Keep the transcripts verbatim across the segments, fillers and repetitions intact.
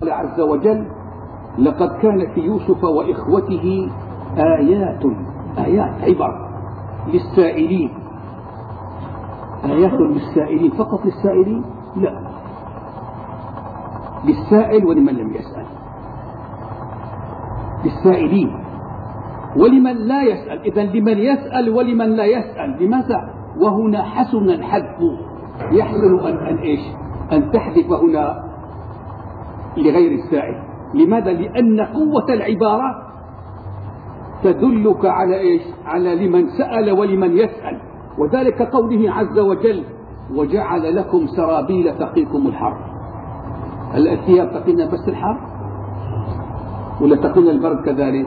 عز وجل لقد كان في يوسف وإخوته آيات آيات عبر للسائلين. آيات للسائلين فقط للسائلين؟ لا، للسائل ولمن لم يسأل، للسائلين ولمن لا يسأل. إذن لمن يسأل ولمن لا يسأل. لماذا؟ وهنا حسن الحذف. يحسن أن, أن إيش أن تحذف هنا لغير السائل. لماذا؟ لأن قوة العبارة تدلك على إيش على لمن سأل ولمن يسأل. وذلك قوله عز وجل: وجعل لكم سرابيل تقيكم الحر. هل الثياب تقينا بس الحر ولا تقينا البرد كذلك؟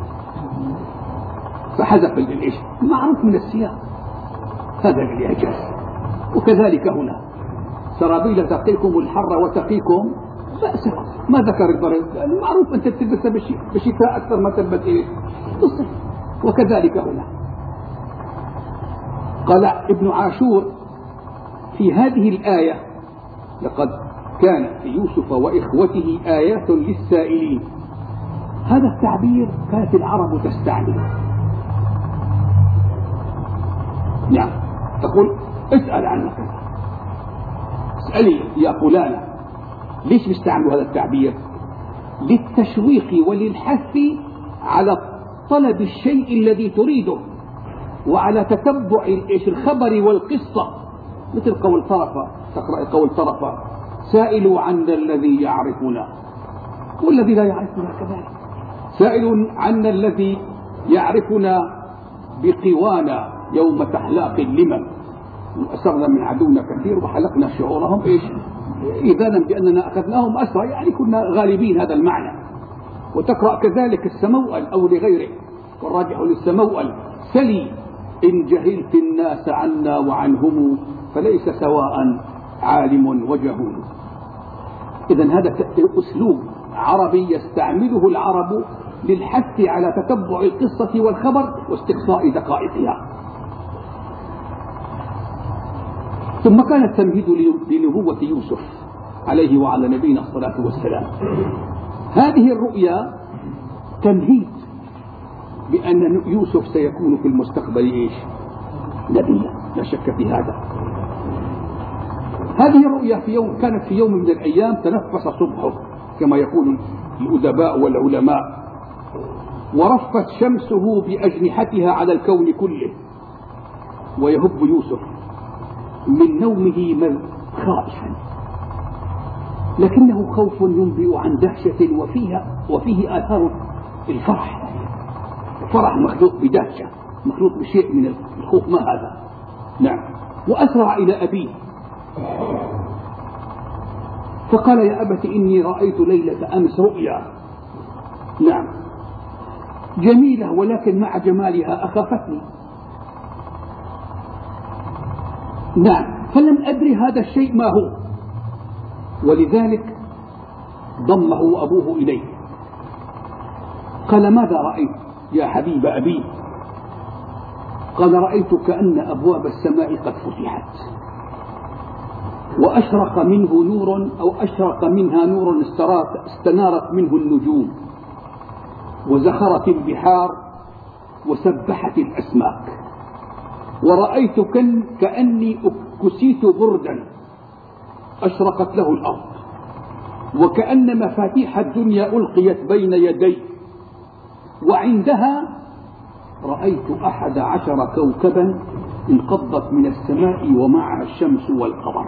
فحذف الإيش معروف من السياق، هذا الإعجاز. وكذلك هنا سرابيل تقيكم الحر وتقيكم بأسكم. ما ذكر البرد لأنه معروف أنت تلبسها بشتاء أكثر ما تلبس إيه بالصيف. وكذلك هنا قال ابن عاشور في هذه الآية: لقد كان في يوسف وإخوته آيات للسائلين. هذا التعبير كانت العرب تستعمله. نعم، تقول: اسأل عنك، اسألي يا فلانة. ليش بيستعملوا هذا التعبير؟ للتشويق وللحث على طلب الشيء الذي تريده وعلى تتبع الخبر والقصة. مثل قول طرفة، تقرأ قول طرفة: سائلوا عن الذي يعرفنا والذي لا يعرفنا كذلك. سائل عن الذي يعرفنا بقوانا يوم تحلاق اللمم، وأسرنا من عدونا كثير وحلقنا شعورهم إيش إذانا بأننا أخذناهم أسرى، يعني كنا غالبين، هذا المعنى. وتقرأ كذلك السموأل أو لغيره، والراجح للسموأل: سلي إن جهلت الناس عنا وعنهم فليس سواء عالم وجهول. إذن هذا أسلوب عربي يستعمله العرب للحث على تتبع القصة والخبر واستقصاء دقائقها. ثم كان التمهيد لنبوة يوسف عليه وعلى نبينا الصلاة والسلام. هذه الرؤيا تمهيد بأن يوسف سيكون في المستقبل إيش نبيا، لا شك في هذا. هذه الرؤيا في يوم كانت في يوم من الأيام تنفس صبحه كما يقول الأدباء والعلماء، ورفت شمسه بأجنحتها على الكون كله، ويهب يوسف من نومه خائفا، لكنه خوف ينبئ عن دهشة وفيها وفيه آثار الفرح. فرح مخلوق بدهشة، مخلوق بشيء من الخوف. ما هذا؟ نعم. وأسرع إلى أبيه فقال: يا أبت إني رأيت ليلة أمس رؤيا، نعم، جميلة، ولكن مع جمالها أخافتني، نعم، فلم أدري هذا الشيء ما هو. ولذلك ضمه أبوه إليه. قال: ماذا رأيت يا حبيب أبي؟ قال: رأيت كأن أبواب السماء قد فتحت وأشرق منه نور أو أشرق منها نور استنارت منه النجوم وزخرت البحار وسبحت الأسماك، ورأيت كأني كسيت بردا أشرقت له الأرض، وكأن مفاتيح الدنيا ألقيت بين يدي، وعندها رأيت أحد عشر كوكبا انقضت من السماء ومعها الشمس والقمر.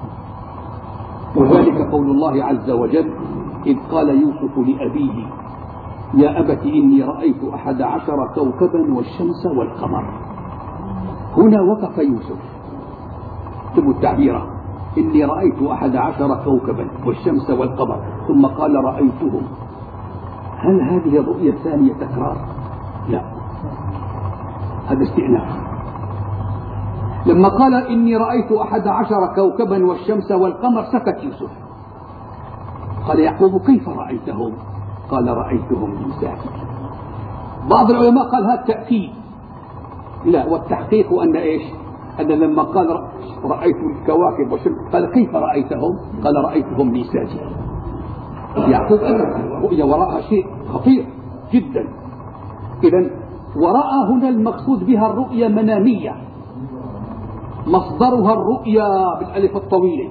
وذلك قول الله عز وجل: إذ قال يوسف لأبيه يا أبت إني رأيت أحد عشر كوكبا والشمس والقمر. هنا وقف يوسف، اكتبوا التعبير: إني رأيت أحد عشر كوكبا والشمس والقمر، ثم قال رأيتهم. هل هذه الرؤية الثانية تكرار؟ لا، هذا استئناف. لما قال إني رأيت أحد عشر كوكبا والشمس والقمر سكت يوسف. قال يعقوب: كيف رأيتهم؟ قال: رأيتهم من ذاتي. بعض العلماء قال هذا تأكيد، لا، والتحقيق أن إيش أن لما قال رأيت الكواكب والشمس قال: كيف رأيتهم؟ قال: رأيتهم من ذاتي. يعقوب أدرك الرؤيا وراءها شيء خطير جدا. إذن ورأى هنا المقصود بها الرؤيا منامية، مصدرها الرؤيا بالألف الطويلة.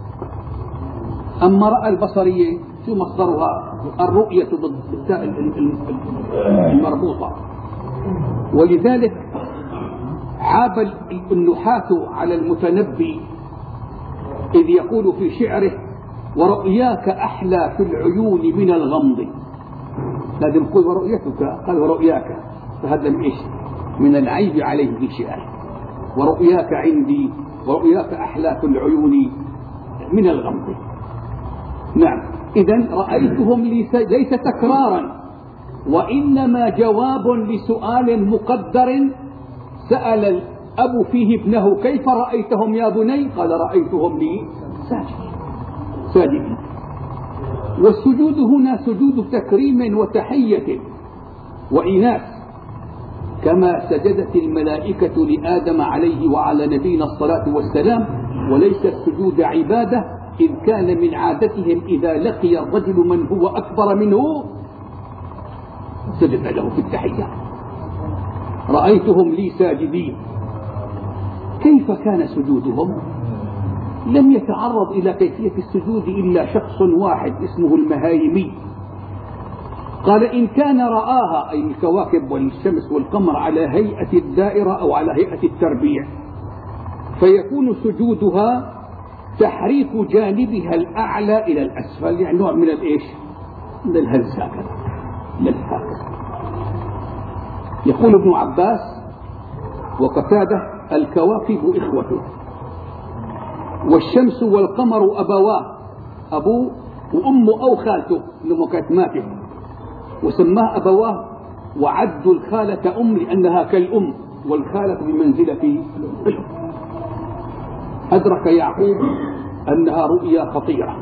أما رأى البصرية شو مصدرها؟ الرؤية بالتاء المربوطة. ولذلك عاب النحاة على المتنبي إذ يقول في شعره: ورؤياك أحلى في العيون من الغمض. لازم يقول ورؤيتك، قال ورؤياك، فهذا من إيش؟ من العيب عليه في شعره. ورؤياك عندي، ورؤياك أحلى في العيون من الغمض. نعم، إذن رأيتهم ليس تكرارا، وإنما جواب لسؤال مقدر سأل الأب فيه ابنه: كيف رأيتهم يا بني؟ قال: رأيتهم لي ساجدين ساجدين. والسجود هنا سجود تكريم وتحية وإناث، كما سجدت الملائكة لآدم عليه وعلى نبينا الصلاة والسلام، وليس السجود عبادة، إذ كان من عادتهم إذا لقي الرجل من هو أكبر منه سجد له في التحية. رأيتهم لي ساجدين. كيف كان سجودهم؟ لم يتعرض إلى كيفية السجود إلا شخص واحد اسمه المهايمي. قال: إن كان رآها، أي الكواكب والشمس والقمر، على هيئة الدائرة أو على هيئة التربيع، فيكون سجودها تحريك جانبها الأعلى إلى الأسفل، يعني نوع من الإيش؟ من الهز هكذا، هكذا. يقول ابن عباس وقتاده: الكواكب إخوته، والشمس والقمر أبواه، أبوه وأمه أو خالته لما كانت ماتت، وسماه أبواه، وعدوا الخالة أم لأنها كالأم، والخالة بمنزلة الأم. أدرك يعقوب أنها رؤيا خطيرة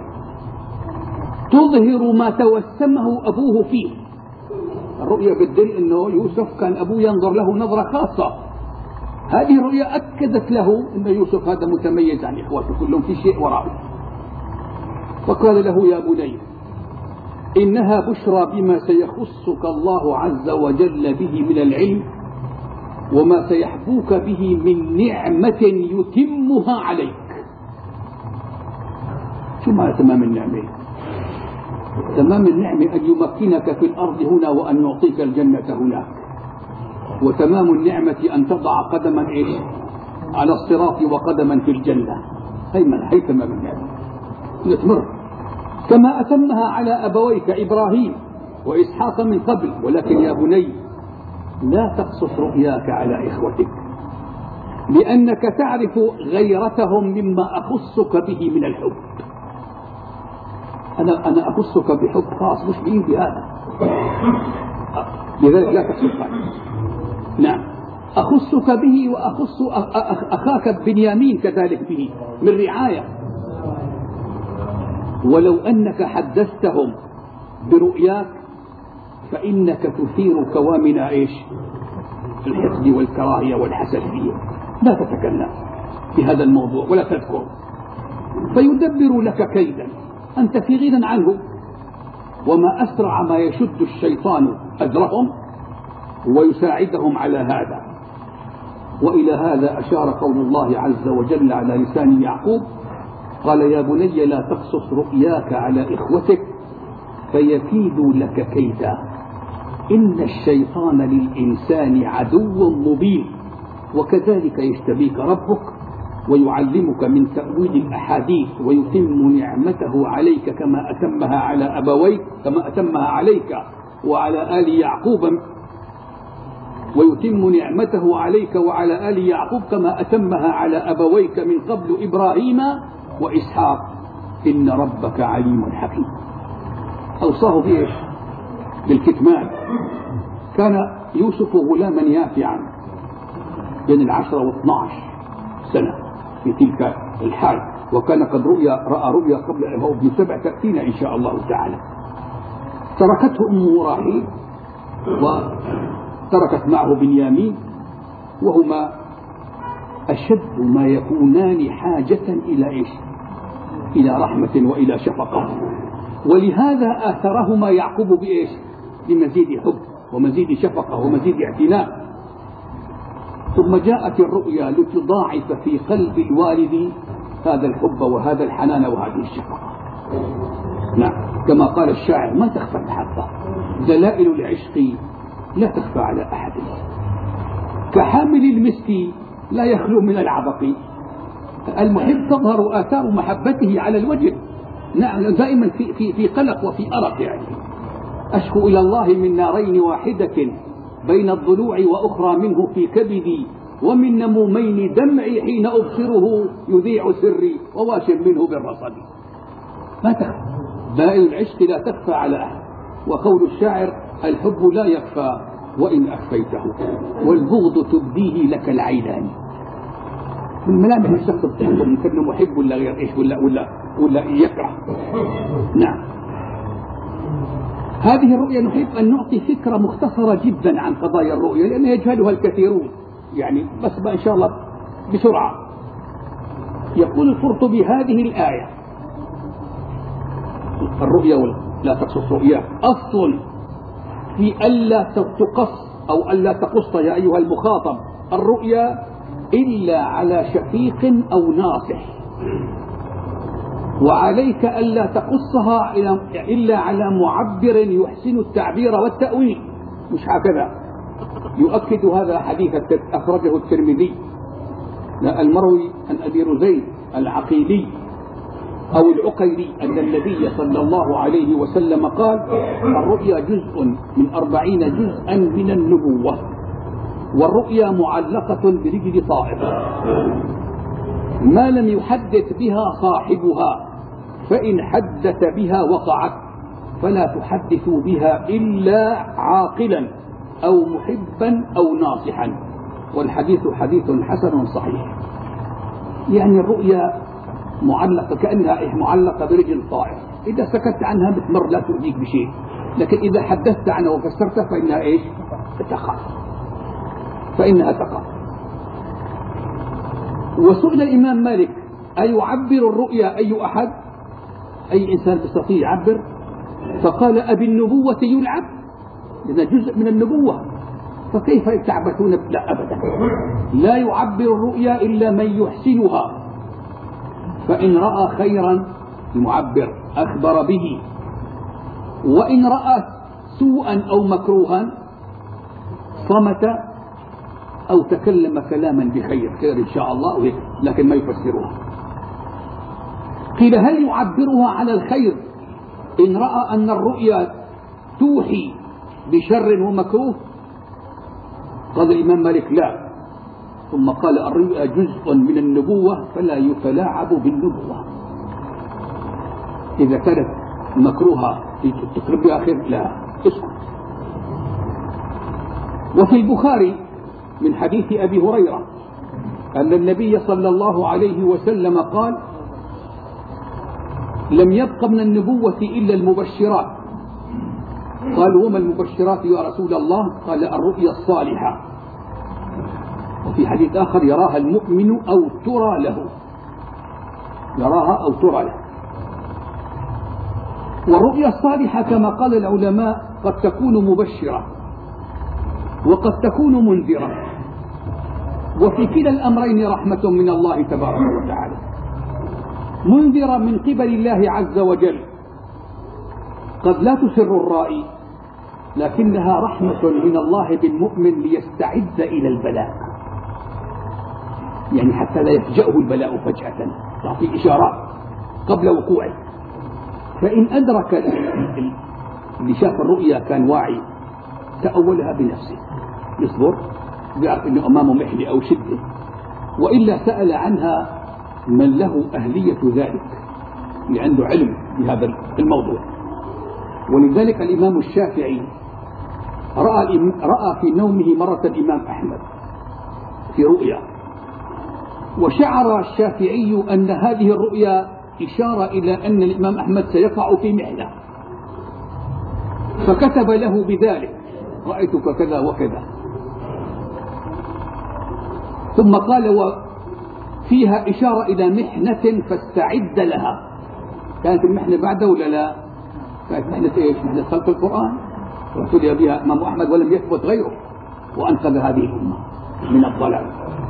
تظهر ما توسمه أبوه فيه. الرؤيا بالدليل أنه يوسف كان أبوه ينظر له نظرة خاصة. هذه الرؤيا أكدت له أن يوسف هذا متميز عن إخوته كلهم، في شيء وراءه. فقال له: يا بني، إنها بشرى بما سيخصك الله عز وجل به من العلم، وما سيحبوك به من نعمة يتمها عليك. شو معنى تمام النعمة؟ تمام النعمة أن يمكنك في الأرض هنا وأن يعطيك الجنة هناك. وتمام النعمة أن تضع قدما إيش؟ على الصراط وقدما في الجنة. هي من هي تمام النعمة. نتمر كما أتمها على أبويك إبراهيم وإسحاق من قبل. ولكن يا بني، لا تقصص رؤياك على إخوتك، لأنك تعرف غيرتهم مما أخصك به من الحب. أنا أنا أخصك بحب خاص مش بإيدي هذا، لذلك لا تقصص عنه. نعم، أخصك به وأخص أخاك بنيامين كذلك به من رعاية. ولو أنك حدثتهم برؤياك فإنك تثير كوامن إيش؟ الحقد والكراهية والحسد فيه. لا تتكلم في هذا الموضوع ولا تذكر، فيدبر لك كيدا أنت في غنى عنه. وما أسرع ما يشد الشيطان أذرهم ويساعدهم على هذا. وإلى هذا أشار قول الله عز وجل على لسان يعقوب، قال: يا بني لا تقصص رؤياك على إخوتك فيكيدوا لك كيدا، إن الشيطان للإنسان عدو مبين، وكذلك يجتبيك ربك ويعلمك من تأويل الأحاديث ويتم نعمته عليك كما أتمها على أبويك، كما أتمها عليك وعلى آل يعقوب، ويتم نعمته عليك وعلى آل يعقوب كما أتمها على أبويك من قبل إبراهيم وإسحاق، إن ربك عليم حكيم. أوصاه بإيش؟ بالكتمان. كان يوسف غلاما يافعا بين العشرة واثناش سنة في تلك الحال، وكان قد رؤيا رأى رؤيا قبل أبوه ابن سبع تأتينا إن شاء الله تعالى. تركته أمه راحيل وتركت معه بنيامين، وهما أشد ما يكونان حاجة إلى إيش؟ إلى رحمة وإلى شفقة. ولهذا آثرهما يعقوب بإيش؟ بمزيد حب ومزيد شفقة ومزيد اعتناء. ثم جاءت الرؤيا لتضاعف في قلب الوالد هذا الحب وهذا الحنان وهذه الشفقة. نعم، كما قال الشاعر: ما تخفى المحبة، دلائل العشق لا تخفى على أحد، كحامل المسك لا يخلو من العبق. المحب تظهر آثار محبته على الوجه. نعم، دائما في, في, في قلق وفي أرق. يعني أشكو إلى الله من نارين، واحدة بين الضلوع وأخرى منه في كبدي، ومن نمومين دمعي حين أبصره يذيع سري وواش منه بالرصد. ما تخفى، دلائل العشق لا تخفى على أحد. وقول الشاعر: الحب لا يخفى وإن أخفيته، والبغض تبديه لك العينان. من ملامح الشخص بتحبه من كونه محب ولا غير إيش ولا ولا ولا يكره. نعم، هذه الرؤيا نحب أن نعطي فكرة مختصرة جدا عن قضايا الرؤيا، لأن يجهلها الكثيرون. يعني بس إن شاء الله بسرعة. يقول القرطبي: هذه الآية الرؤيا لا تقصص رؤيا أصل في ألا تقص أو ألا تقص يا أيها المخاطب الرؤيا إلا على شفيق أو ناصح، وعليك ألا تقصها إلا على معبر يحسن التعبير والتأويل. مش هكذا؟ يؤكد هذا حديث أخرجه الترمذي المروي عن أبي رزين العقيلي أو العقيلي أن النبي صلى الله عليه وسلم قال: الرؤيا جزء من أربعين جزءا من النبوة، والرؤيا معلقة برجل طائر ما لم يحدث بها صاحبها، فإن حدث بها وقعت، فلا تحدثوا بها إلا عاقلا أو محبا أو ناصحا. والحديث حديث حسن صحيح. يعني الرؤيا معلقة كأنها معلقة برجل طائر، إذا سكت عنها بتمر لا تؤذيك بشيء، لكن إذا حدثت عنها وفسرتها فإنها إيش؟ تقع، فإنها تقع. وسئل الإمام مالك: أيعبر الرؤيا أي أحد؟ أي إنسان يستطيع يعبر؟ فقال: أبي النبوة يلعب؟ إذا جزء من النبوة، فكيف تعبثون؟ لا أبدا، لا يعبر الرؤيا إلا من يحسنها، فإن رأى خيرا المعبر أخبر به، وإن رأى سوءا أو مكروها صمت أو تكلم كلاما بخير، خير إن شاء الله، لكن ما يفسرها. قيل: هل يعبرها على الخير إن رأى أن الرؤيا توحي بشر ومكروه؟ قال الإمام مالك: لا. ثم قال: الرؤيا جزء من النبوة فلا يتلاعب بالنبوة. إذا كانت مكروهة تقرب بها خير، لا، اسكت. وفي البخاري من حديث أبي هريرة أن النبي صلى الله عليه وسلم قال: لم يبق من النبوة إلا المبشرات. قالوا: وما المبشرات يا رسول الله؟ قال: الرؤيا الصالحة. وفي حديث آخر: يراها المؤمن أو ترى له، يراها أو ترى له. والرؤيا الصالحة كما قال العلماء قد تكون مبشرة وقد تكون منذرة، وفي كلا الأمرين رحمة من الله تبارك وتعالى. منذرة من قبل الله عز وجل، قد لا تسر الرائي، لكنها رحمة من الله بالمؤمن ليستعد إلى البلاء، يعني حتى لا يفجأه البلاء فجأة، تعطي إشارات قبل وقوعه. فإن أدرك اللي شاف الرؤيا كان واعي تأولها بنفسه، يصبر، يعرف أنه أمامه محنة أو شدة، وإلا سأل عنها من له أهلية ذلك، اللي عنده علم بهذا الموضوع. ولذلك الإمام الشافعي رأى, رأى في نومه مرة الإمام أحمد في رؤيا، وشعر الشافعي أن هذه الرؤيا إشارة إلى أن الإمام أحمد سيقع في محنة، فكتب له بذلك: رأيتك كذا وكذا. ثم قال: وفيها إشارة إلى محنة فاستعد لها. كانت المحنة بعده ولا لا؟ كانت محنة إيش؟ محنة خلق القرآن، وابتلي بها إمام أحمد ولم يثبت غيره، وأنقذ هذه الأمة من الضلال.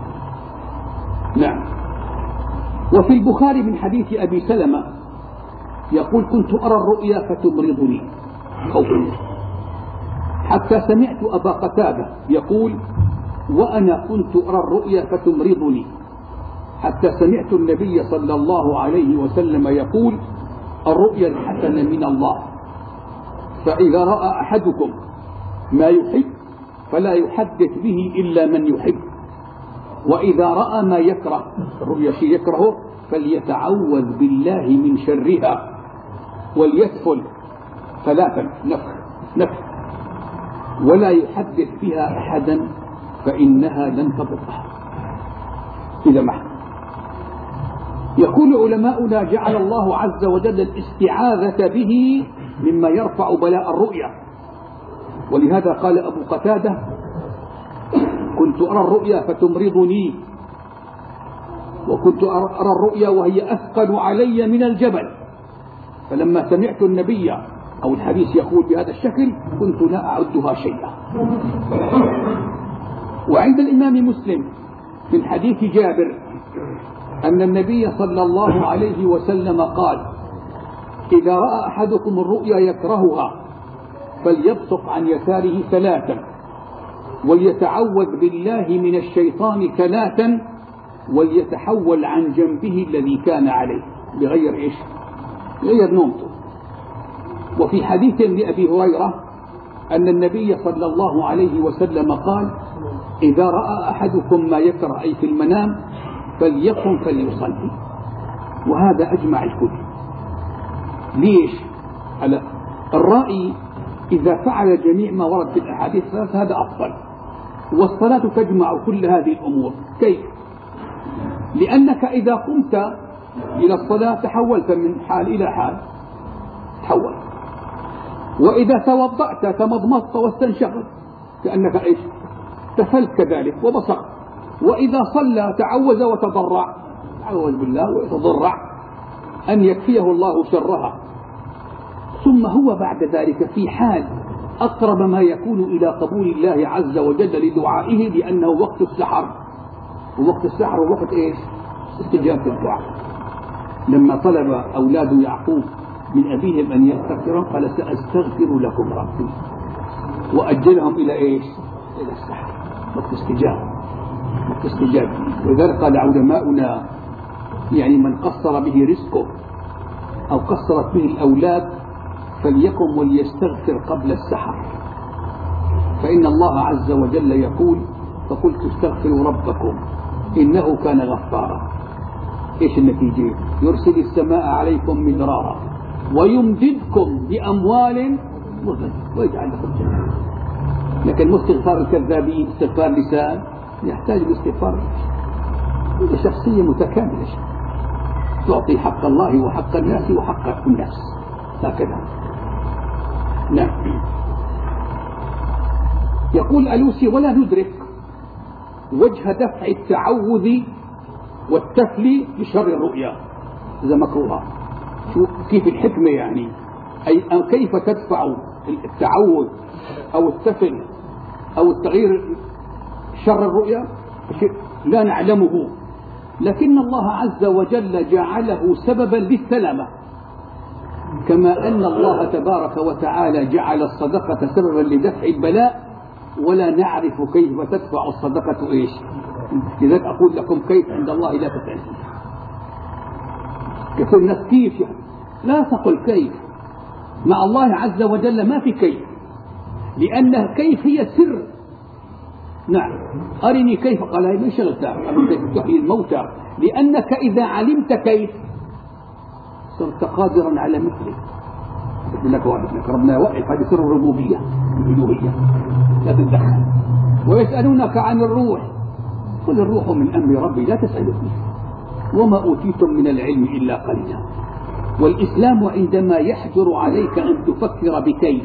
نعم. وفي البخاري من حديث أبي سلمة يقول: كنت أرى الرؤيا فتمرضني خوفا، حتى سمعت أبا قتادة يقول: وأنا كنت أرى الرؤيا فتمرضني، حتى سمعت النبي صلى الله عليه وسلم يقول: الرؤيا الحسنة من الله، فإذا رأى أحدكم ما يحب فلا يحدث به إلا من يحب، وإذا رأى ما يكره، الرؤيا شيء يكرهه، فليتعوذ بالله من شرها وليدخل ثلاثا نفخ نفخ ولا يحدث بها أحدا فإنها لن تضره. إذا ما يقول علماؤنا: جعل الله عز وجل الاستعاذة به مما يرفع بلاء الرؤيا، ولهذا قال أبو قتادة: كنت أرى الرؤيا فتمرضني، وكنت أرى الرؤيا وهي أثقل علي من الجبل، فلما سمعت النبي أو الحديث يقول بهذا الشكل كنت لا أعدها شيئا. وعند الإمام مسلم من حديث جابر أن النبي صلى الله عليه وسلم قال: إذا رأى أحدكم الرؤيا يكرهها فليبصق عن يساره ثلاثا، وليتعوذ بالله من الشيطان ثلاثا، وليتحول عن جنبه الذي كان عليه بغير إيش؟ بغير نومته. وفي حديث لأبي هريرة أن النبي صلى الله عليه وسلم قال: إذا رأى أحدكم ما يكره أي في المنام فليقم فليصلي. وهذا أجمع الكل. ليش؟ على الرأي إذا فعل جميع ما ورد في الأحاديث هذا أفضل، والصلاة تجمع كل هذه الأمور. كيف؟ لأنك إذا قمت إلى الصلاة تحولت من حال إلى حال، تحول. وإذا توضأت تمضمضت واستنشقت كأنك إيش؟ تفلت كذلك وبصقت. وإذا صلى تعوذ وتضرع، تعوذ بالله ويتضرع أن يكفيه الله شرها. ثم هو بعد ذلك في حال أقرب ما يكون إلى قبول الله عز وجل لدعائه، لأنه وقت السحر، ووقت السحر ووقت إيش؟ استجابة الدعاء. لما طلب أولاد يعقوب من أبيهم أن يستغفروا قال: سأستغفر لكم ربي، وأجلهم إلى إيش؟ إلى السحر، وقت استجابة، وقت استجابة. ولذلك قال علماؤنا: يعني من قصر به رزقه أو قصرت به الأولاد فليقم وليستغفر قبل السحر، فإن الله عز وجل يقول: فقلت استغفروا ربكم إنه كان غفارا. إيش النتيجة؟ يرسل السماء عليكم مدرارا ويمددكم بأموال ويجعل لكم جنات. لكن استغفار الكذابين استغفار لسان يحتاج لاستغفار شخصية متكاملة، تعطي حق الله وحق الناس وحق الناس، هكذا. نعم. يقول ألوسي: ولا ندرك وجه دفع التعوذ والتفلي بشر الرؤيا إذا مكروها. شو كيف الحكمة يعني؟ أي كيف تدفع التعوذ أو التفل أو التغيير شر الرؤيا؟ لا نعلمه، لكن الله عز وجل جعله سببا للسلامة، كما أن الله تبارك وتعالى جعل الصدقة سببا لدفع البلاء، ولا نعرف كيف تدفع الصدقة إيش. لذلك أقول لكم كيف عند الله لا تتعلم. كثير الناس كيف يعني؟ لا تقل كيف، مع الله عز وجل ما في كيف، لأن كيف هي سر. نعم. أرني كيف، قال هي من شغلتها، كيف تحيي الموتى، لأنك إذا علمت كيف صرت قادرا على مثله. يقول لك وعدك ربنا وقف، هذه سر الربوبية الألوهية، لا تتدخل. ويسألونك عن الروح، قل الروح من أمر ربي لا تسألني وما أوتيتم من العلم إلا قليلا. والإسلام عندما يحجر عليك أن تفكر بكيف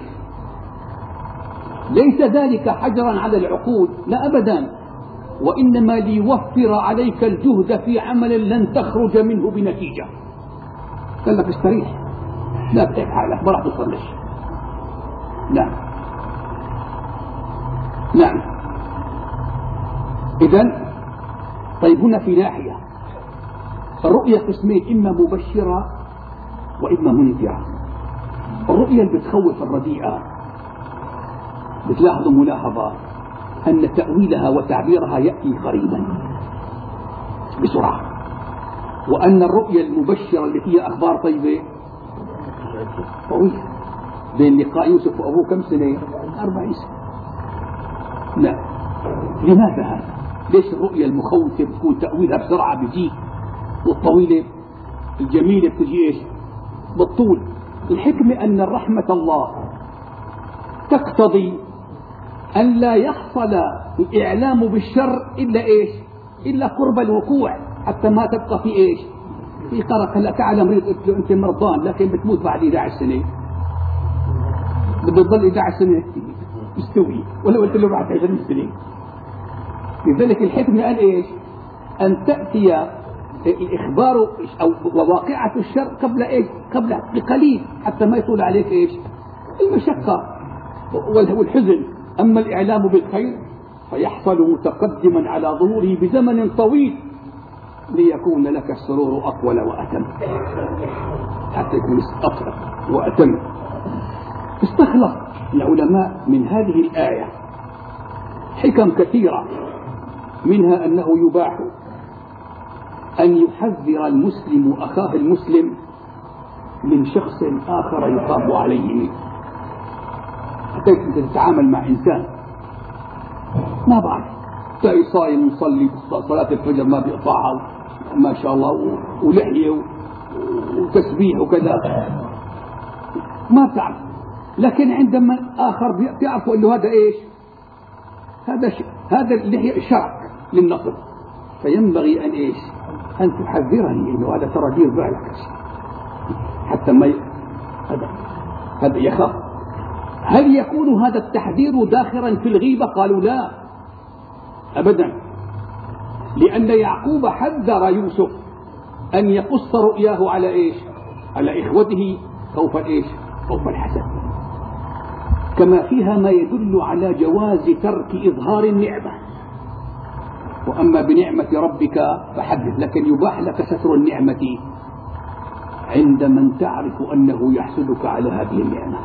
ليس ذلك حجرا على العقول، لا أبدا، وإنما ليوفر عليك الجهد في عمل لن تخرج منه بنتيجة. قال لك استريح، لا تتعب حالك، ما راح تصلش. نعم نعم. إذن طيب هنا في ناحية الرؤية قسمين، إما مبشرة وإما منذرة. الرؤية اللي بتخوف الرديئة بتلاحظوا ملاحظة أن تأويلها وتعبيرها يأتي قريبا بسرعة، وأن الرؤية المبشرة اللي فيها أخبار طيبة طويلة. بين لقاء يوسف وأبوه كم سنة؟ أربعين سنة. لا، لماذا هذا؟ ليش الرؤية المخوفة بتكون تأويلها بسرعة بيجيك، والطويلة الجميلة بتجي إيش؟ بالطول. الحكمة أن رحمة الله تقتضي أن لا يحصل الإعلام بالشر إلا إيش؟ إلا قرب الوقوع، حتى ما تبقى في إيش؟ في قرق. هلا تعال مريض قلت له أنت مرضان لكن بتموت بعد إحدى عشرة سنة، بده يضل إحدى عشرة سنة مستوي، ولا قلت له بعد عشرين سنة. لذلك الحكمة قال إيش؟ أن تأتي الإخبار أو واقعة الشر قبل إيش؟ قبل بقليل، حتى ما يطول عليك إيش؟ المشقة والحزن. أما الإعلام بالخير فيحصل متقدما على ظهوره بزمن طويل ليكون لك السرور أطول وأتم، حتى يكون أطول وأتم. استخلص العلماء من هذه الآية حكم كثيرة، منها أنه يباح أن يحذر المسلم أخاه المسلم من شخص آخر يخاف عليه. حتى تتعامل مع إنسان ما بعرف تلاقي صايم يصلي صلاة الفجر ما بيقطعها ما شاء الله، ولحية وتسبيح وكذا، ما بتعرف. لكن عندما آخر بيعرفوا أنه هذا إيش؟ هذا ش... هذا اللحية شرك للنصر، فينبغي أن إيش؟ أن تحذرني إنه هذا ترى دير بالك حتى ما ي... هذا هذا يخاف. هل يكون هذا التحذير داخلا في الغيبة؟ قالوا لا أبدا، لأن يعقوب حذر يوسف أن يقص رؤياه على إيش؟ على إخوته خوف إيش؟ خوف الحسد. كما فيها ما يدل على جواز ترك إظهار النعمة، وأما بنعمة ربك فحدث، لكن يباح لك ستر النعمة عند من تعرف أنه يحسدك على هذه النعمة،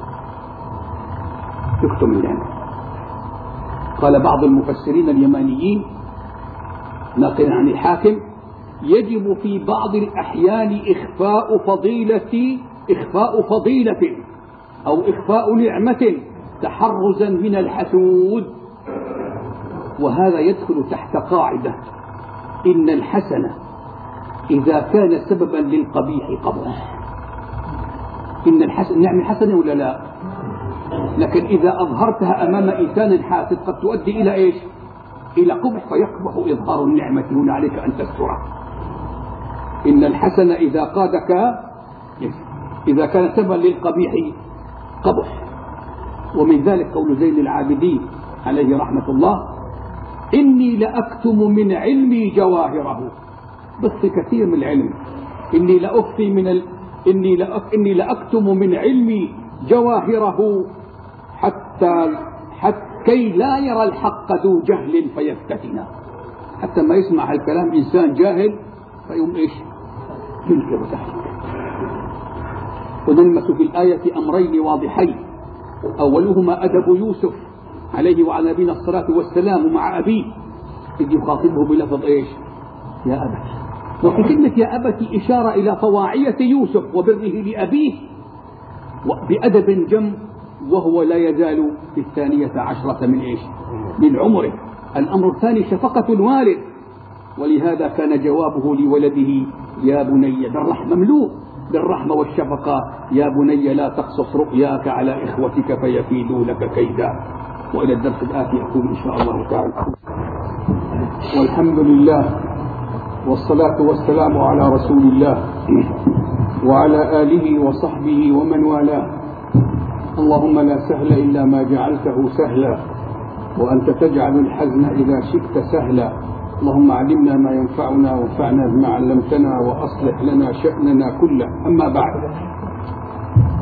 تكتم النعمة. قال بعض المفسرين اليمانيين ناقلا عن الحاكم: يجب في بعض الأحيان إخفاء فضيلة إخفاء فضيلة أو إخفاء نعمة تحرزا من الحسود. وهذا يدخل تحت قاعدة: إن الحسن إذا كان سببا للقبيح قبح. إن الحسن نعم حسنة ولا لا؟ لكن إذا أظهرتها أمام إنسان حاسد قد تؤدي إلى إيش؟ إلى قبح، فيقبح إظهار النعمة. هنا عليك أن تسترها. إن الحسن إذا قادك إذا كان سببا للقبيح قبح. ومن ذلك قول زين العابدين عليه رحمة الله: إني لأكتم من علمي جواهره. بس كثير من العلم. إني لأخفي من ال... إني لأك... إني لأكتم من علمي جواهره حتى حتى كي لا يرى الحق ذو جهل فيفتتنا. حتى ما يسمع الكلام إنسان جاهل فيقوم إيش؟ ينكر تحقيق. ونلمس في الآية أمرين واضحين: أولهما أدب يوسف عليه وعلى نبينا الصلاة والسلام مع أبيه، إذ يخاطبه بلفظ إيش؟ يا أبت. وفي كلمة يا أبت إشارة إلى طواعية يوسف وبره لأبيه بأدب جم، وهو لا يزال في الثانية عشرة من إيش؟ من عمره. الأمر الثاني شفقة الوالد، ولهذا كان جوابه لولده: يا بني، بالرحمة مملوء بالرحمة والشفقة: يا بني لا تقصص رؤياك على إخوتك فيكيدوا لك كيدا. وإلى الدرس الآتي أقول إن شاء الله تعالى. والحمد لله والصلاة والسلام على رسول الله وعلى آله وصحبه ومن والاه. اللهم لا سهل إلا ما جعلته سهلا، وأنت تجعل الحزن إذا شئت سهلا. اللهم علمنا ما ينفعنا وانفعنا بما علمتنا، وأصلح لنا شأننا كله. أما بعد،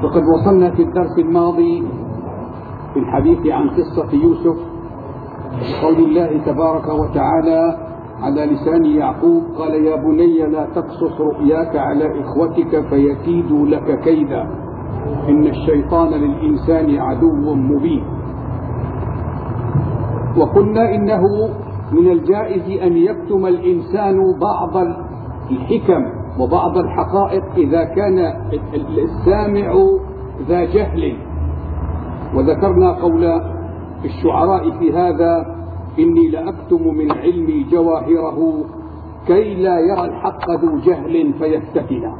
وقد وصلنا في الدرس الماضي في الحديث عن قصة يوسف قول الله تبارك وتعالى على لسان يعقوب قال يا بني لا تقصص رؤياك على إخوتك فيكيدوا لك كيدا إن الشيطان للإنسان عدو مبين. وقلنا إنه من الجائز أن يكتم الإنسان بعض الحكم وبعض الحقائق إذا كان السامع ذا جهل، وذكرنا قول الشعراء في هذا إني لأكتم من علمي جواهره كي لا يرى الحق ذو جهل فيفتتنا.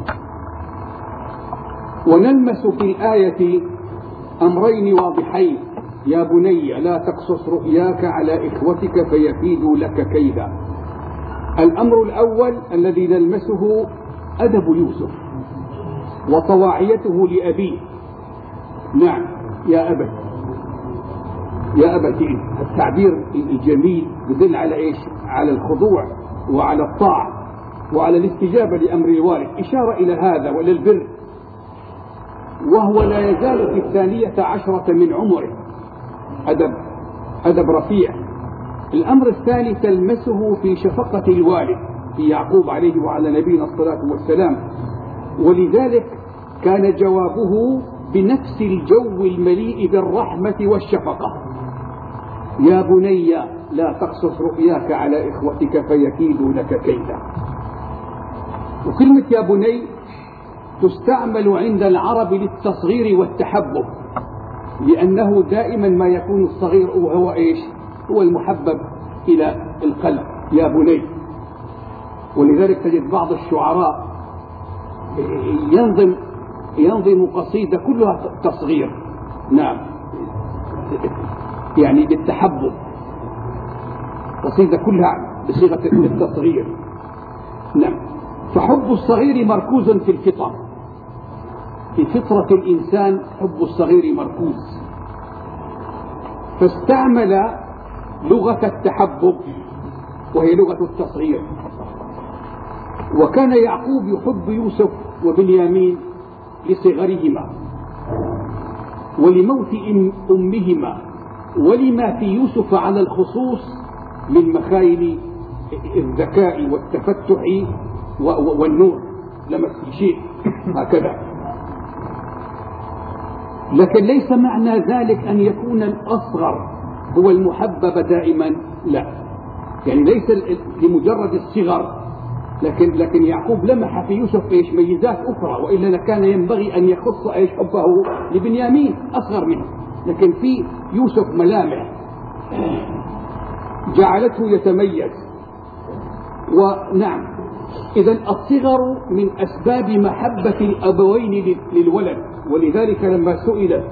ونلمس في الآية أمرين واضحين يا بني لا تقصص رؤياك على إخوتك فيكيدوا لك كيدا. الأمر الأول الذي نلمسه أدب يوسف وطواعيته لأبيه. نعم يا أبت يا أبت التعبير الجميل يدل على إيش؟ على الخضوع وعلى الطاعة وعلى الاستجابة لأمر الوالد، إشارة إلى هذا وإلى البر، وهو لا يزال في الثانية عشرة من عمره. أدب أدب رفيع. الأمر الثاني تلمسه في شفقة الوالد في يعقوب عليه وعلى نبينا الصلاة والسلام، ولذلك كان جوابه بنفس الجو المليء بالرحمة والشفقة. يا بني لا تقصص رؤياك على إخوتك فيكيدوا لك كيدا. وكلمة يا بني تستعمل عند العرب للتصغير والتحبب، لأنه دائما ما يكون الصغير هو إيش؟ هو المحبب إلى القلب يا بني. ولذلك تجد بعض الشعراء ينظم ينظم قصيدة كلها تصغير، نعم، يعني بالتحبب، قصيدة كلها بصيغة التصغير. نعم. فحب الصغير مركوز في الفطر، في فطرة الإنسان حب الصغير مركوز، فاستعمل لغة التحبب وهي لغة التصغير. وكان يعقوب يحب يوسف وبنيامين لصغرهما ولموت أمهما ولما في يوسف على الخصوص من مخايل الذكاء والتفتح والنور، لمس شيء هكذا. لكن ليس معنى ذلك أن يكون الأصغر هو المحبب دائما، لا، يعني ليس لمجرد الصغر، لكن لكن يعقوب لمح في يوسف ايش؟ ميزات اخرى، والا كان ينبغي ان يخص ايش؟ حبه لبنيامين اصغر منه، لكن في يوسف ملامح جعلته يتميز. ونعم، اذا الصغر من اسباب محبه الابوين للولد. ولذلك لما سئلت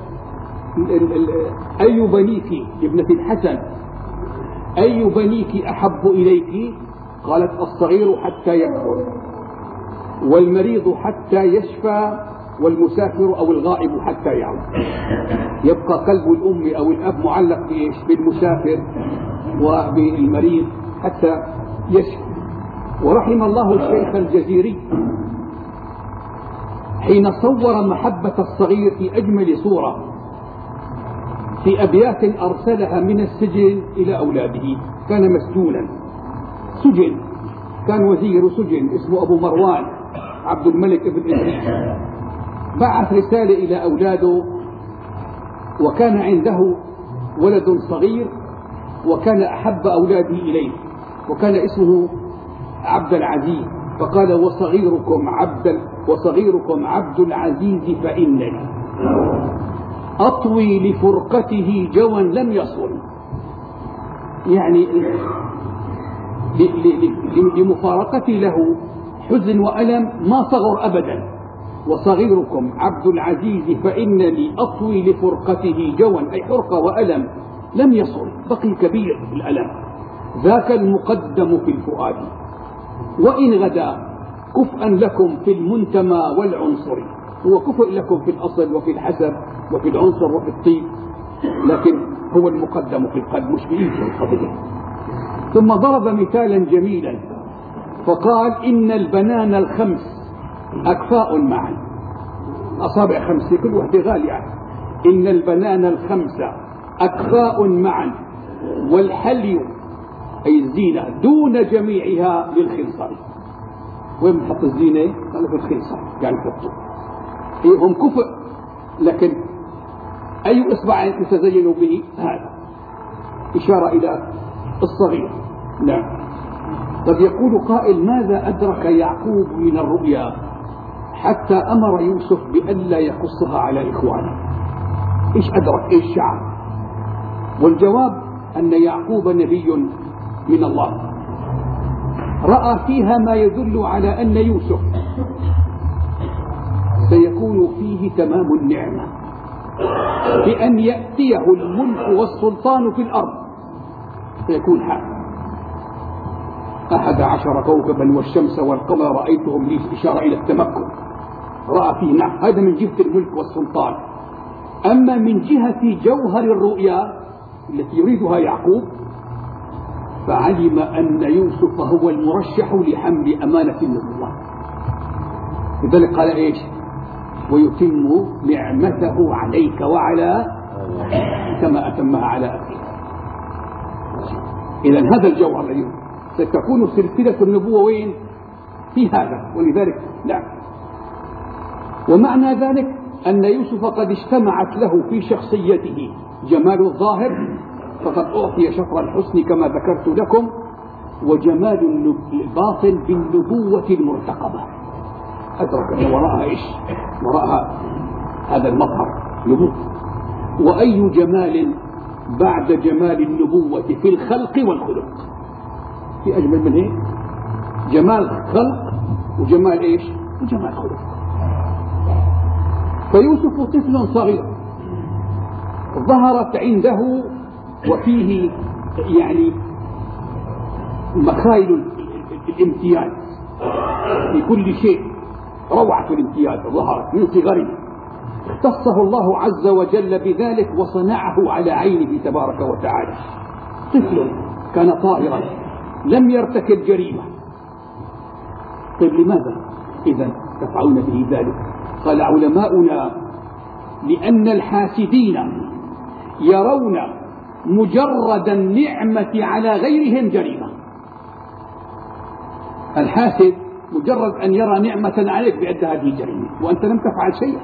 اي بنيك ابنة الحسن اي بنيك احب اليك، قالت الصغير حتى يكبر والمريض حتى يشفى والمسافر أو الغائب حتى يعود. يبقى قلب الأم أو الأب معلق بإيش؟ بالمسافر وبالمريض حتى يشفى. ورحم الله الشيخ الجزيري حين صور محبة الصغير في أجمل صورة في أبيات أرسلها من السجن إلى أولاده. كان مسجونا سجن، كان وزير سجن اسمه أبو مروان عبد الملك بن إدريس، بعث رسالة إلى أولاده، وكان عنده ولد صغير وكان أحب أولاده إليه وكان اسمه عبد العزيز، فقال وصغيركم عبد وصغيركم عبد العزيز فإنني أطوي لفرقته جوا لم يصل، يعني لمفارقتي له حزن وألم ما صغر أبدا. وصغيركم عبد العزيز فإنني أطوي لفرقته جوا، أي حرقة وألم لم يصل، بقي كبير الألم، ذاك المقدم في الفؤاد وإن غدا كفءا لكم في المنتمى والعنصر. هو كفء لكم في الأصل وفي الحسب وفي العنصر وفي الطيب، لكن هو المقدم في القلب مش بإيجه القضية. ثم ضرب مثالا جميلا فقال إن البنان الخمس أكفاء معا، أصابع خمسة كل وحدة غالية. إن البنان الخمسة أكفاء معا والحلي أي الزينة دون جميعها للخنصر. وين بنحط الزينة؟ قال في الخنصر يعني حطوا. إيه هم كفء، لكن أي إصبع يتزين به هذا إشارة إلى الصغير. نعم. قد يقول قائل ماذا أدرك يعقوب من الرؤيا حتى أمر يوسف بألا يقصها على إخوانه؟ إيش أدرك؟ إيش شعر؟ والجواب أن يعقوب نبي من الله رأى فيها ما يدل على أن يوسف سيكون فيه تمام النعمة بأن يأتيه الملك والسلطان في الأرض. سيكون هذا أحد عشر كوكبا والشمس والقمر رأيتهم لي إشارة إلى التمكن. رأى فيه نعم هذا من جهة الملك والسلطان. أما من جهة جوهر الرؤيا التي يريدها يعقوب فعلم أن يوسف هو المرشح لحمل أمانة النبوة. لذلك قال إيش؟ ويتم نعمته عليك وعلى كما أتمها على أخيك. إذن هذا الجوهر الذي ستكون سلسلة النبوة وين؟ في هذا. ولذلك نعم. ومعنى ذلك أن يوسف قد اجتمعت له في شخصيته جمال الظاهر فقد أعطي شطر الحسن كما ذكرت لكم، وجمال الباطن بالنبوة المرتقبة. أدرك أن وراءها إيش؟ وراءها هذا المظهر نبوة. وأي جمال بعد جمال النبوة في الخلق والخلق؟ في أجمل من هيك؟ جمال خلق وجمال إيش؟ وجمال خلق. فيوسف طفل صغير ظهرت عنده وفيه يعني مخايل الامتياز في كل شيء. روعة الامتياز ظهرت من صغره. اختصه الله عز وجل بذلك وصنعه على عينه تبارك وتعالى. طفل كان طاهرا لم يرتكب جريمة. طيب لماذا إذن تفعلون به ذلك؟ قال علماؤنا لأن الحاسدين يرون مجرد النعمة على غيرهم جريمة. الحاسد مجرد أن يرى نعمة عليك بأن هذه جريمة وأنت لم تفعل شيئا.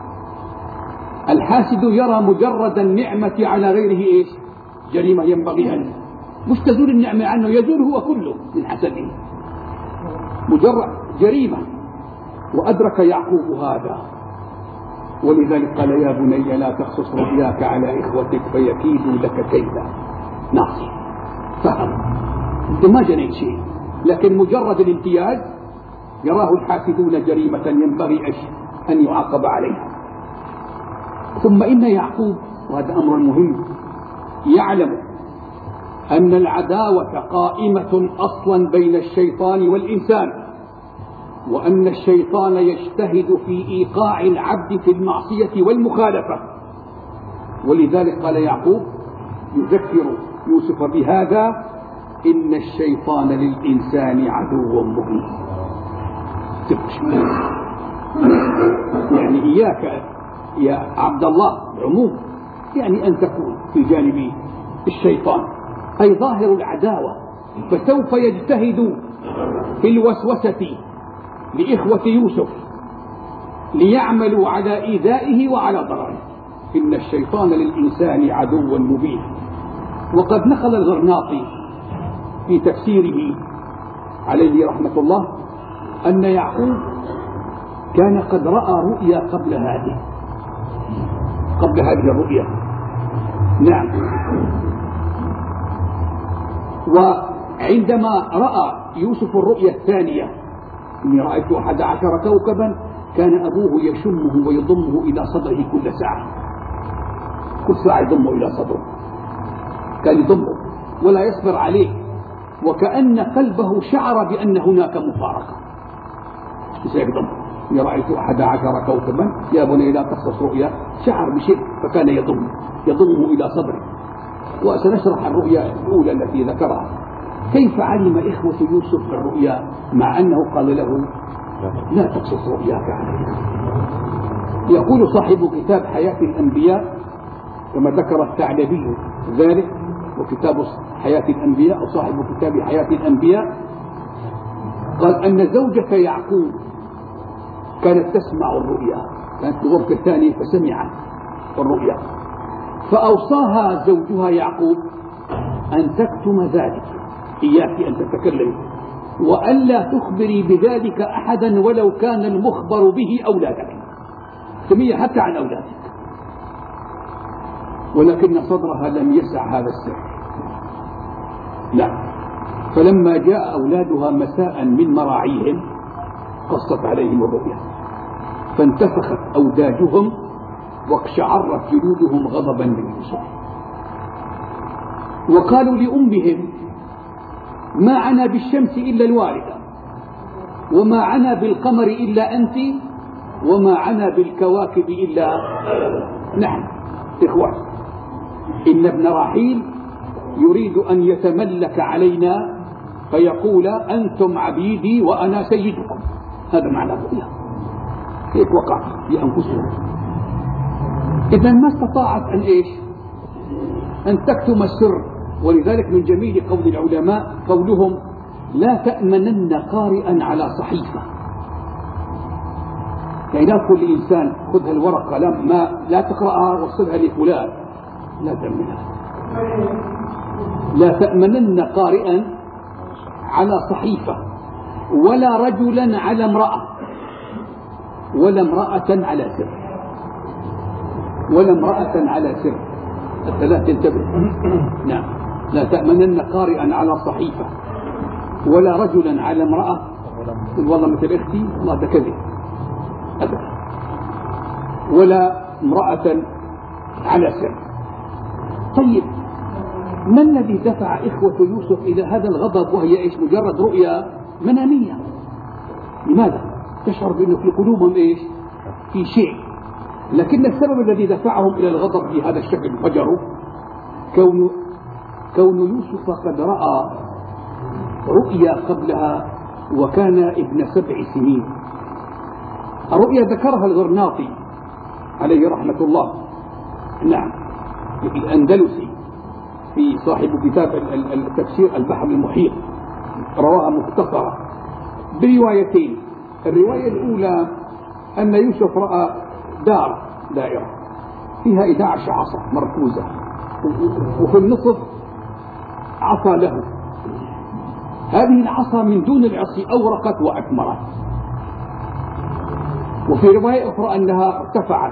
الحاسد يرى مجرد النعمة على غيره إيش؟ جريمة ينبغي أن مش تزول النعمة عنه، يزول هو كله من حسده. مجرد جريمة. وأدرك يعقوب هذا ولذلك قال يا بني لا تقصص رؤياك على إخوتك فيكيدوا لك كيدا. ناصر فهم أنت ما جنيت شيء، لكن مجرد الامتياز يراه الحاسدون جريمة ينبغي أن يعاقب عليها. ثم إن يعقوب وهذا أمر مهم يعلم أن العداوة قائمة أصلا بين الشيطان والإنسان، وأن الشيطان يجتهد في إيقاع العبد في المعصية والمخالفة. ولذلك قال يعقوب يذكر يوسف بهذا إن الشيطان للإنسان عدو مبين. يعني إياك يا عبد الله عموم يعني أن تكون في جانب الشيطان أي ظاهر العداوة، فسوف يجتهد في الوسوسة لإخوة يوسف ليعملوا على إيذائه وعلى ضرره. إن الشيطان للإنسان عدو مبين. وقد نقل الغرناطي في تفسيره عليه رحمة الله أن يعقوب كان قد رأى رؤيا قبل هذه قبل هذه الرؤيا. نعم. وعندما رأى يوسف الرؤيا الثانية إني رأيت أحد عشر كوكبا كان أبوه يشمه ويضمه إلى صدره كل ساعة. كل ساعة يضمه إلى صدره، كان يضمه ولا يصبر عليه، وكأن قلبه شعر بأن هناك مفارقة. يضمه إني رأيت أحد عشر كوكبا يا بني لا تقصص رؤيا. شعر بشيء فكان يضمه يضمه إلى صدره. وسنشرح الرؤيا الأولى التي ذكرها. كيف علم إخوة يوسف بالرؤيا مع أنه قال له لا تقصص رؤياك عليك؟ يقول صاحب كتاب حياة الأنبياء كما ذكر الثعلبي ذلك، وكتاب حياة الأنبياء وصاحب كتاب حياة الأنبياء، قال أن زوجة يعقوب كانت تسمع الرؤيا، كانت في غرفة ثانية فسمعت الرؤيا، فأوصاها زوجها يعقوب أن تكتم ذلك، إياك أن تتكلمي وألا تخبري بذلك أحدا ولو كان المخبر به أولادك، سمية حتى عن أولادك. ولكن صدرها لم يسع هذا السر، لا. فلما جاء أولادها مساء من مراعيهم قصت عليهم الرؤيا، فانتفخت أوداجهم واقشعرت جلودهم غضبا من يوسف، وقالوا لأمهم: ما عنا بالشمس إلا الوالدة، وما عنا بالقمر إلا أنت، وما عنا بالكواكب إلا نحن إخوان. إن ابن راحيل يريد أن يتملك علينا فيقول: أنتم عبيدي وأنا سيدكم. هذا معنى الرؤيا، هيك وقع في أنفسهم. إذا ما استطاعت أن إيش؟ أن تكتم السر. ولذلك من جميل قول العلماء قولهم: لا تأمنن قارئا على صحيفة. يعني لا تقول لإنسان: خذ الورقة لما لا تقرأها وصلها لفلان، لا تأمنها. لا تأمنن قارئا على صحيفة، ولا رجلا على امرأة، ولا امرأة على سر، ولا امرأة على سر. الثلاث تنتبه. نعم. لا تأمنن قارئا على صحيفة، ولا رجلا على امرأة، والله مثل اختي، الله ده كذب أبدا، ولا امرأة على سر. طيب، ما الذي دفع إخوة يوسف إلى هذا الغضب وهي إيش؟ مجرد رؤيا منامية. لماذا؟ تشعر بأنه في قلوبهم إيش؟ في شيء. لكن السبب الذي دفعهم إلى الغضب بهذا الشكل فجروا كون كون يوسف قد رأى رؤيا قبلها وكان ابن سبع سنين. الرؤيا ذكرها الغرناطي عليه رحمة الله، نعم، الأندلسي، في صاحب كتاب التفسير البحر المحيط، رواها مختصرة بروايتين. الرواية الأولى أن يوسف رأى دار دائرة فيها إحدى عشرة عصا مركوزة، وفي النصف عصا له. هذه العصا من دون العصي أورقت وأكمرت. وفي رواية أخرى أنها ارتفعت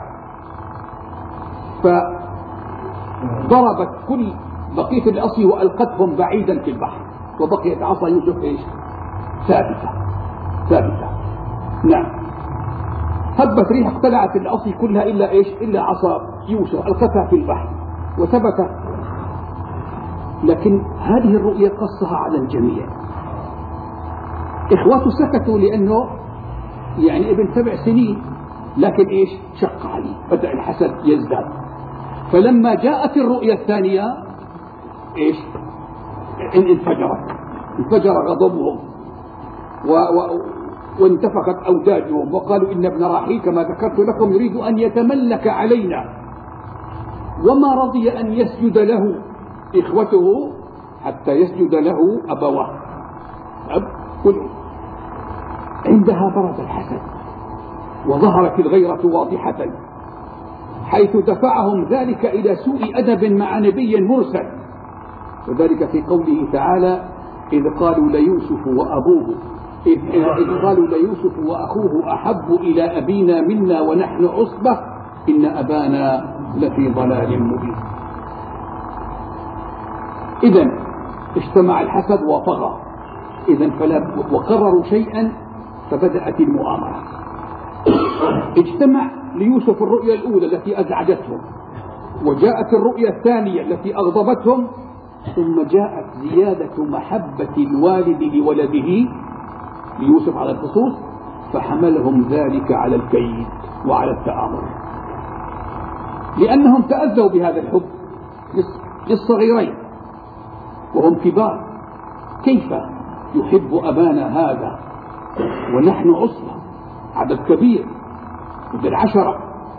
فضربت كل بقية العصي وألقتهم بعيدا في البحر، وبقيت عصا يوسف إيش؟ ثابتة ثابتة. نعم. هبت ريح اقتلعت العصي كلها إلا إيش؟ إلا عصا يوسف، ألقتها في البحر وثبت. لكن هذه الرؤيا قصها على الجميع. إخواته سكتوا لأنه يعني ابن سبع سنين، لكن إيش؟ شق عليه، بدأ الحسد يزداد. فلما جاءت الرؤيا الثانية إيش؟ انفجرت انفجر غضبهم و... و... وانتفخت أوداجهم، وقالوا: إن ابن راحيل كما ذكرت لكم يريد أن يتملك علينا. وما رضي أن يسجد له إخوته حتى يسجد له أبواه. أب كله. عندها برد الحسد وظهرت الغيرة واضحة، حيث دفعهم ذلك إلى سوء أدب مع نبي مرسل، وذلك في قوله تعالى: إذ قالوا ليوسف وأبوه إذ, إذ قالوا ليوسف وأخوه أحب إلى أبينا منا ونحن عصبة إن أبانا لفي ضلال مبين. إذن اجتمع الحسد وطغى، إذن فلا وقرروا شيئا فبدأت المؤامرة. اجتمع ليوسف الرؤيا الأولى التي أزعجتهم، وجاءت الرؤيا الثانية التي أغضبتهم، ثم جاءت زيادة محبة الوالد لولده ليوسف على الخصوص، فحملهم ذلك على الكيد وعلى التآمر، لأنهم تأذوا بهذا الحب للصغيرين وهم كبار. كيف يحب أبانا هذا ونحن عصبة عدد كبير بالعشرة،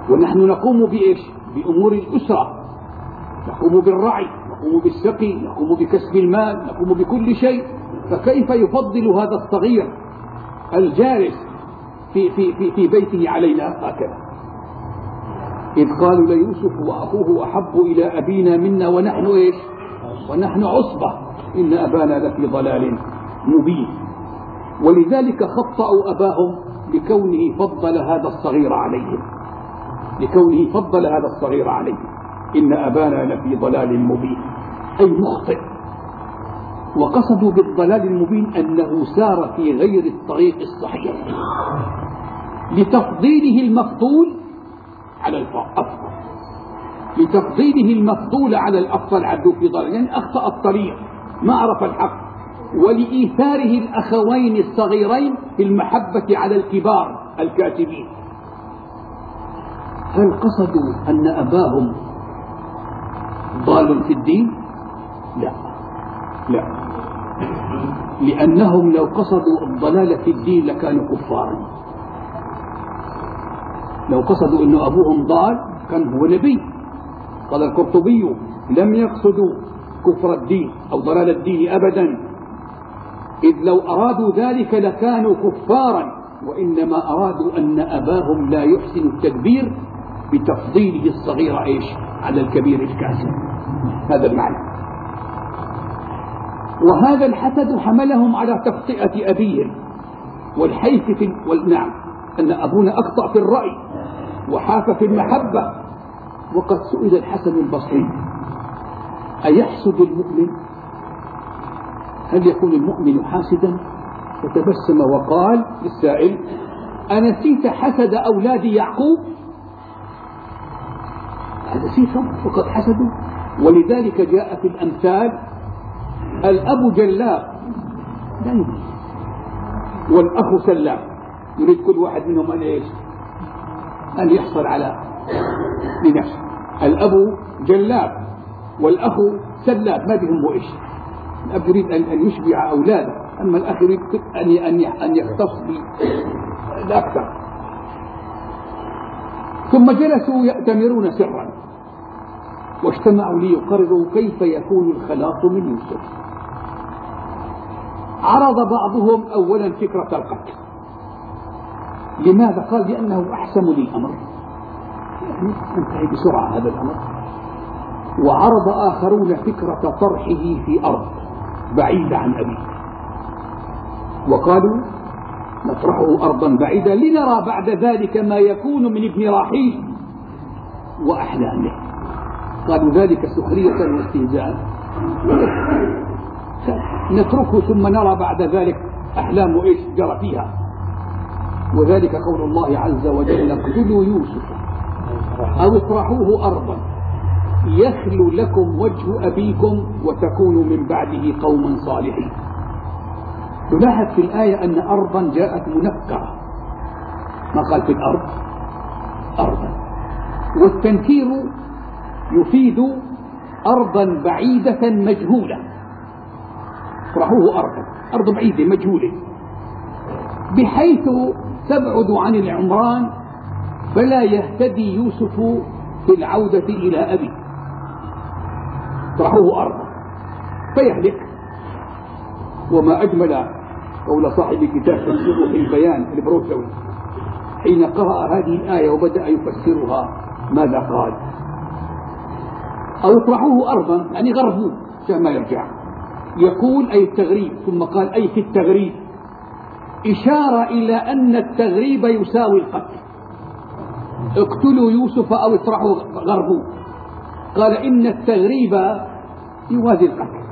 ونحن نقوم بإيش؟ بأمور الأسرة، نقوم بالرعي، نقوم بالسقي، نقوم بكسب المال، نقوم بكل شيء، فكيف يفضل هذا الصغير الجالس في, في, في, في بيته علينا هكذا؟ إذ قالوا ليوسف وأخوه أحب إلى أبينا منا ونحن إيش؟ ونحن عصبة إن أبانا لفي ضلال مبين. ولذلك خطأوا أباهم لكونه فضل هذا الصغير عليهم، لكونه فضل هذا الصغير عليهم، إن أبانا لفي ضلال مبين، أي مخطئ. وقصدوا بالضلال المبين أنه سار في غير الطريق الصحيح لتفضيله المفضول على الأفضل، لتفضيله المفضول على الأفضل عدوا في ضلال، يعني أخطأ الطريق، ما عرف الحق، ولإيثاره الأخوين الصغيرين في المحبة على الكبار الكاتبين. هل قصدوا أن أباهم ضال في الدين؟ لا لا، لأنهم لو قصدوا الضلال في الدين لكانوا كفارا. لو قصدوا أن أبوهم ضال كان هو نبي. قال القرطبي لم يقصدوا كفر الدين أو ضلال الدين أبدا، إذ لو أرادوا ذلك لكانوا كفارا، وإنما أرادوا أن أباهم لا يحسن التدبير بتفضيله الصغير إيش على الكبير الكاسر، هذا المعنى. وهذا الحسد حملهم على تخطئة أبيهم والحيف في والنعم، أن أبونا أخطأ في الرأي وحاف في المحبة. وقد سئل الحسن البصري أيحسد المؤمن؟ هل يكون المؤمن حاسدا؟ فتبسم وقال للسائل أنسيت حسد أولاد يعقوب؟ أنسيتهم وقد حسدوا. ولذلك جاء في الأمثال الأب جلاب لا يريد، والأخ سلام، يريد كل واحد منهم أن إيش؟ أن يحصل على لنفسه. الأب جلاب والأخ سلاب، ما بهم إيش؟ الأب يريد أن يشبع أولاده، أما الأخ يريد أن يختص بالأكثر. ثم جلسوا يأتمرون سرا واجتمعوا ليقرروا كيف يكون الخلاص من يوسف. عرض بعضهم أولا فكرة القتل. لماذا؟ قال لأنه أحسم للأمر، يعني انتهي بسرعة هذا الأمر. وعرض آخرون فكرة طرحه في أرض بعيدة عن أبيه، وقالوا نطرحه أرضا بعيدة لنرى بعد ذلك ما يكون من ابن راحيل وأحلامه. قالوا ذلك سخرية واستهزاء، نتركه ثم نرى بعد ذلك أحلامه إيش جرى فيها. وذلك قول الله عز وجل اقتلوا يوسف أو اطرحوه أرضا يخلو لكم وجه أبيكم وتكونوا من بعده قوما صالحين. تلاحظ في الآية أن أرضا جاءت منكرة، ما قال في الأرض أرضا، والتنكير يفيد أرضا بعيدة مجهولة. اطرحوه أرضا، أرض بعيدة مجهولة بحيث تبعد عن العمران فلا يهتدي يوسف في العودة إلى أبيه. اطرحوه أرضا فيهلك. وما أجمل قول صاحب كتاب تفسير البيان البروسوي حين قرأ هذه الآية وبدأ يفسرها ماذا قال؟ أو اطرحوه أرضا يعني غربوه عشان ما يرجع. يقول أي التغريب، ثم قال أي في التغريب، إشارة إلى أن التغريب يساوي القتل. اقتلوا يوسف أو اطرحوا غربوه. قال إن التغريب يوازي القتل.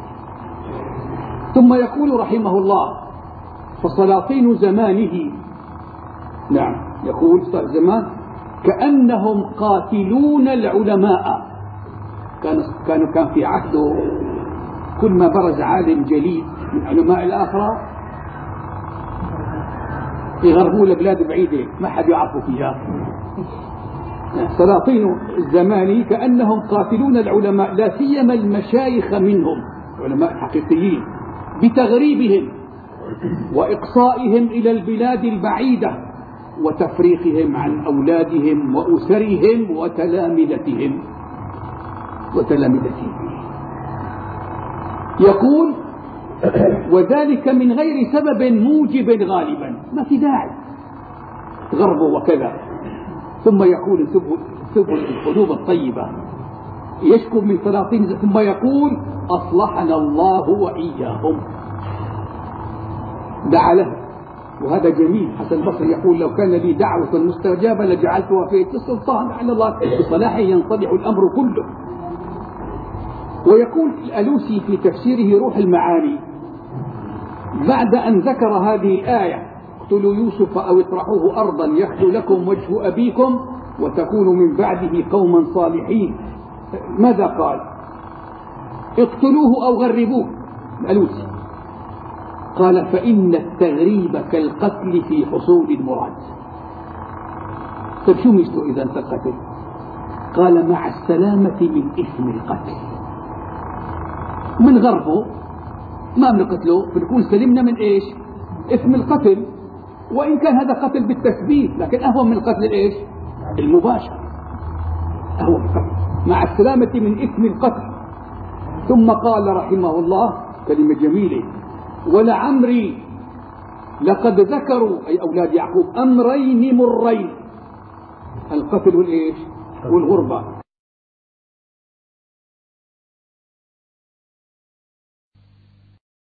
ثم يقول رحمه الله فسلاطين زمانه، نعم يقول صار زمان كأنهم قاتلون العلماء. كان كانوا كان في عهده كل ما برز عالم جليل من علماء الآخرة يغربوا لبلاد بعيدة ما حد يعرفوا فيها. سلاطين الزمان كأنهم قاتلون العلماء، لا سيما المشايخ منهم علماء حقيقيين، بتغريبهم وإقصائهم إلى البلاد البعيدة وتفريقهم عن أولادهم وأسرهم وتلامذتهم وتلامذتهم يقول وذلك من غير سبب موجب غالبا، ما في داعي غرب وكذا. ثم يقول سبل القلوب الطيبة يشكو من سلاطين، ثم يقول أصلحنا الله وإياهم، دعا له. وهذا جميل. حسن البصري يقول لو كان لي دعوة مستجابة لجعلتها في يد السلطان، لعل الله بصلاحه ينصلح الأمر كله. ويقول الألوسي في تفسيره روح المعاني بعد أن ذكر هذه الآية اقتلوا يوسف أو اطرحوه أرضا يخلو لكم وجه أبيكم وتكونوا من بعده قوما صالحين، ماذا قال؟ اقتلوه أو غربوه. الألوسي قال فإن التغريب كالقتل في حصول المراد. طيب شو ميزته إذا أنت القتل؟ قال مع السلامة من إثم القتل. من غربه ما بنقتله بنكون سلمنا من إيش؟ إثم القتل، وإن كان هذا قتل بالتثبيت لكن أهون من القتل الإيش؟ المباشر، أهون القتل مع السلامة من إثم القتل. ثم قال رحمه الله كلمة جميلة ولعمري لقد ذكروا أي أولاد يعقوب أمرين مرين، القتل والإيش؟ والغربة.